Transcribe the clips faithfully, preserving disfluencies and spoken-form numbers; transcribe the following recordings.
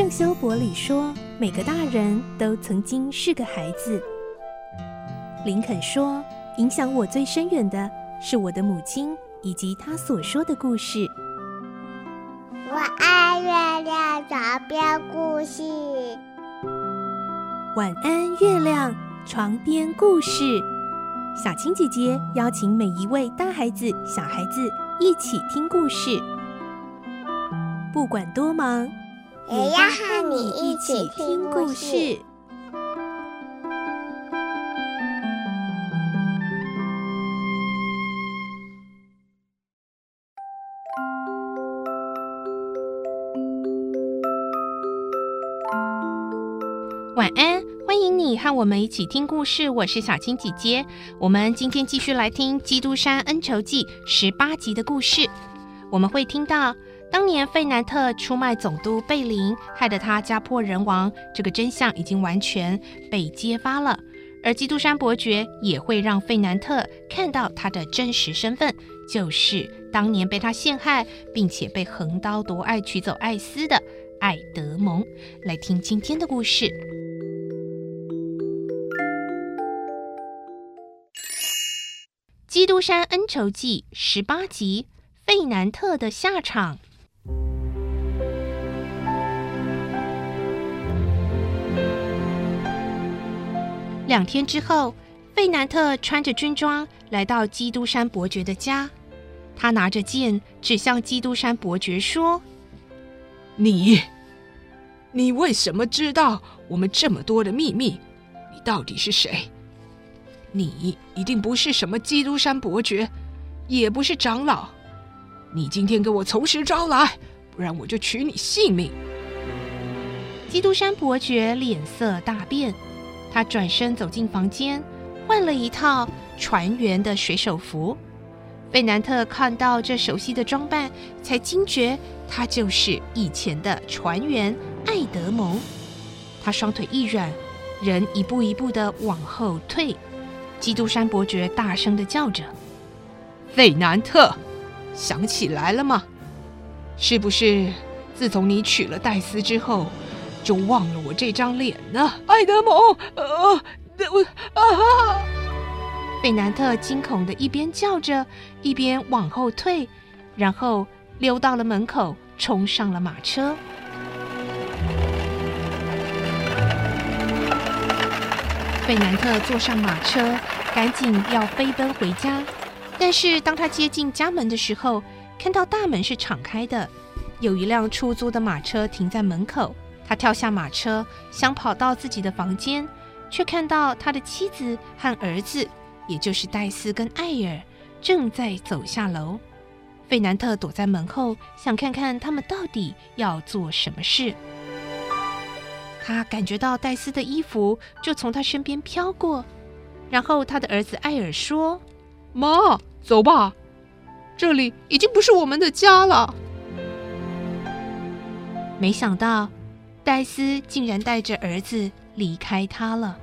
圣修伯里说，每个大人都曾经是个孩子。林肯说，影响我最深远的是我的母亲以及她所说的故事。 我爱月亮床边故事。 晚安，月亮床边故事。小青姐姐邀请每一位大孩子、小孩子一起听故事，不管多忙， 也要和你一起听故事。 晚安，欢迎你和我们一起听故事，我是小青姐姐。我们今天继续来听《基督山恩仇记》十八集的故事。我们会听到当年费南特出卖总督贝林，害得他家破人亡，这个真相已经完全被揭发了。而基督山伯爵也会让费南特看到他的真实身份，就是当年被他陷害并且被横刀夺爱娶走艾斯的爱德蒙。来听今天的故事。《基督山恩仇记》十八集，费南特的下场。两天之后，费南特穿着军装来到基督山伯爵的家，他拿着剑指向基督山伯爵说：“ 你，你为什么知道我们这么多的秘密？你到底是谁？你一定不是什么基督山伯爵，也不是长老。你今天给我从实招来，不然我就取你性命。” 基督山伯爵脸色大变，他转身走进房间，换了一套船员的水手服。费南特看到这熟悉的装扮，才惊觉他就是以前的船员爱德蒙。他双腿一软，人一步一步地往后退。基督山伯爵大声地叫着：“ 费南特，想起来了吗？是不是自从你娶了戴斯之后，就忘了我这张脸呢？”爱德蒙，呃，啊！ 费南特惊恐地一边叫着，一边往后退，然后溜到了门口，冲上了马车。费南特坐上马车，赶紧要飞奔回家。但是当他接近家门的时候，看到大门是敞开的，有一辆出租的马车停在门口。他跳下马车，想跑到自己的房间，却看到他的妻子和儿子，也就是戴斯跟艾尔，正在走下楼。费南特躲在门后，想看看他们到底要做什么事。他感觉到戴斯的衣服就从他身边飘过，然后他的儿子艾尔说：“ 妈，走吧，这里已经不是我们的家了。” 没想到戴斯竟然带着儿子离开他了。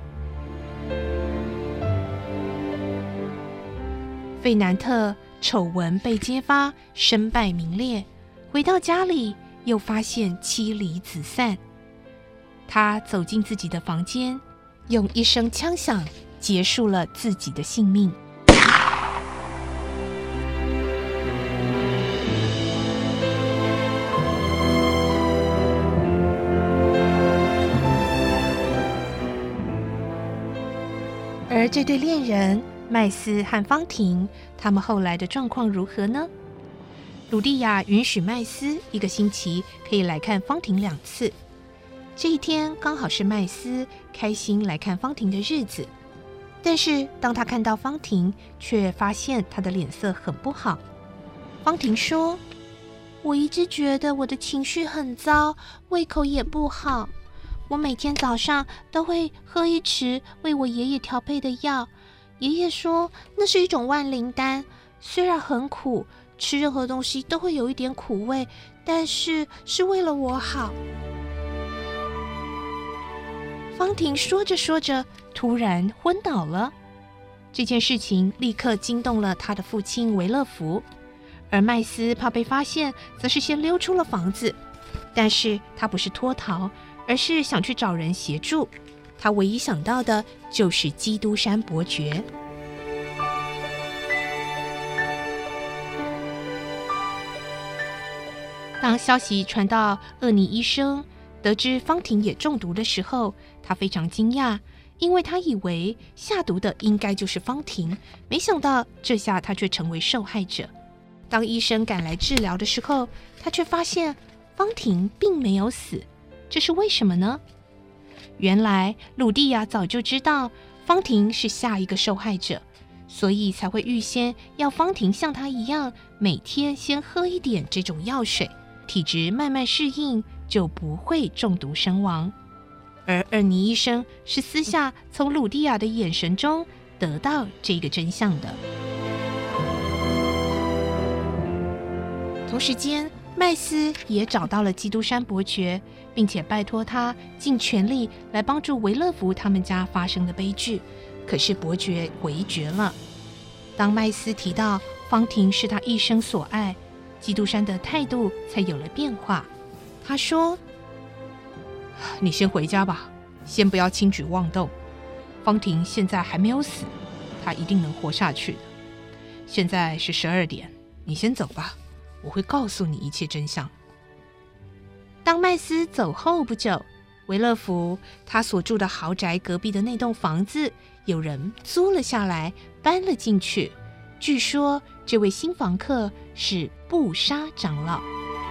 费南特丑闻被揭发，身败名裂，回到家里又发现妻离子散。他走进自己的房间，用一声枪响结束了自己的性命。而这对恋人麦斯和方婷，他们后来的状况如何呢？鲁蒂亚允许麦斯一个星期可以来看方婷两次。这一天刚好是麦斯开心来看方婷的日子，但是当他看到方婷，却发现她的脸色很不好。方婷说：“我一直觉得我的情绪很糟，胃口也不好。我每天早上都会喝一匙为我爷爷调配的药，爷爷说那是一种万灵丹，虽然很苦，吃任何东西都会有一点苦味，但是是为了我好。”方婷说着说着，突然昏倒了。这件事情立刻惊动了他的父亲维勒福，而麦斯怕被发现，则是先溜出了房子。 但是他不是脱逃，而是想去找人协助。他唯一想到的就是基督山伯爵。当消息传到厄尼医生，得知方婷也中毒的时候，他非常惊讶，因为他以为下毒的应该就是方婷，没想到这下他却成为受害者。当医生赶来治疗的时候，他却发现方婷并没有死，这是为什么呢？原来鲁蒂亚早就知道方婷是下一个受害者，所以才会预先要方婷像她一样，每天先喝一点这种药水，体质慢慢适应，就不会中毒身亡。而厄尼医生是私下从鲁蒂亚的眼神中得到这个真相的。同时间，麦斯也找到了基督山伯爵，并且拜托他尽全力来帮助维勒福他们家发生的悲剧。可是伯爵回绝了。当麦斯提到方婷是他一生所爱，基督山的态度才有了变化。他说：你先回家吧，先不要轻举妄动。方婷现在还没有死，她一定能活下去的。现在是十二点，你先走吧，我会告诉你一切真相。当麦斯走后不久，维勒福他所住的豪宅隔壁的那栋房子，有人租了下来，搬了进去。据说这位新房客是布莎长老。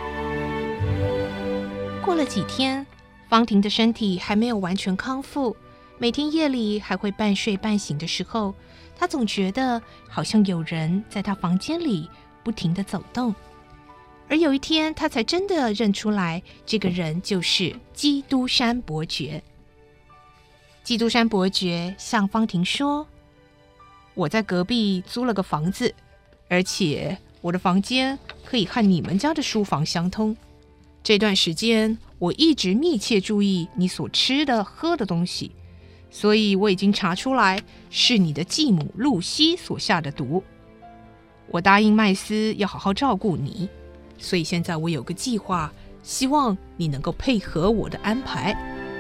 过了几天，方婷的身体还没有完全康复，每天夜里还会半睡半醒的时候，她总觉得好像有人在她房间里不停地走动。而有一天，她才真的认出来，这个人就是基督山伯爵。基督山伯爵向方婷说：我在隔壁租了个房子，而且我的房间可以和你们家的书房相通。这段时间我一直密切注意你所吃的喝的东西，所以我已经查出来是你的继母露西所下的毒。我答应麦斯要好好照顾你，所以现在我有个计划，希望你能够配合我的安排。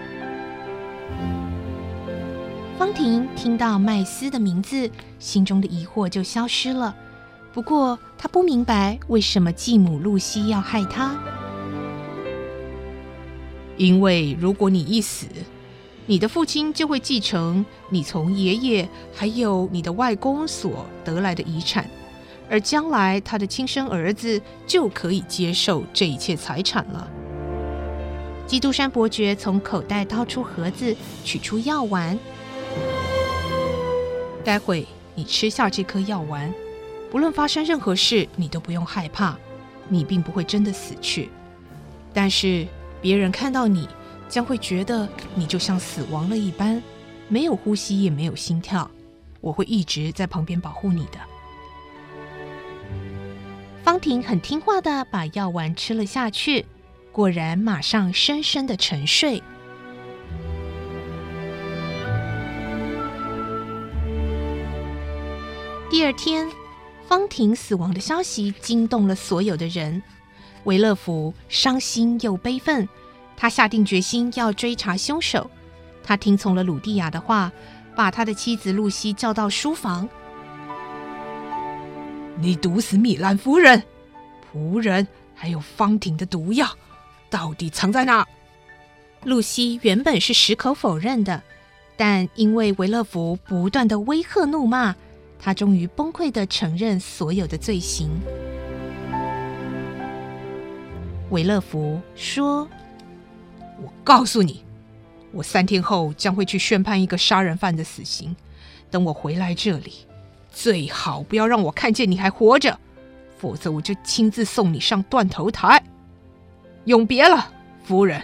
方婷听到麦斯的名字，心中的疑惑就消失了。不过她不明白为什么继母露西要害她。因为如果你一死，你的父亲就会继承你从爷爷还有你的外公所得来的遗产，而将来他的亲生儿子就可以接受这一切财产了。基督山伯爵从口袋掏出盒子，取出药丸。待会你吃下这颗药丸，不论发生任何事，你都不用害怕，你并不会真的死去。但是别人看到你，将会觉得你就像死亡了一般，没有呼吸也没有心跳。我会一直在旁边保护你的。方婷很听话的把药丸吃了下去，果然马上深深的沉睡。第二天，方婷死亡的消息惊动了所有的人。维勒福伤心又悲愤，他下定决心要追查凶手。他听从了鲁蒂亚的话，把他的妻子露西叫到书房。 你毒死米兰夫人、仆人还有方婷的毒药到底藏在哪？ 露西原本是矢口否认的，但因为维勒福不断的威吓怒骂，他终于崩溃地承认所有的罪行。维勒福说： 我告诉你，我三天后将会去宣判一个杀人犯的死刑。等我回来这里，最好不要让我看见你还活着，否则我就亲自送你上断头台。永别了，夫人。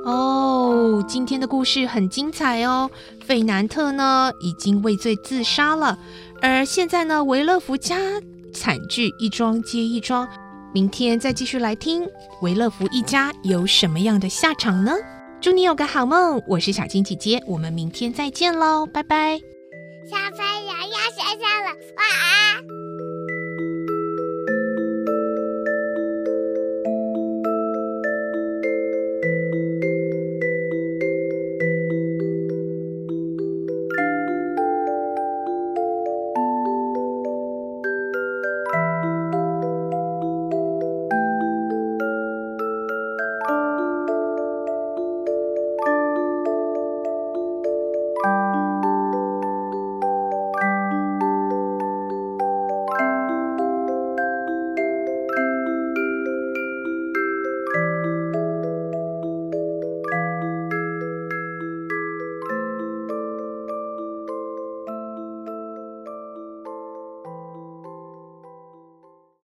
哦，今天的故事很精彩哦。费南特呢已经畏罪自杀了，而现在呢，维勒福家惨剧一桩接一桩。明天再继续来听维勒福一家有什么样的下场呢？祝你有个好梦，我是小金姐姐，我们明天再见喽，拜拜。 小朋友要睡觉了，晚安。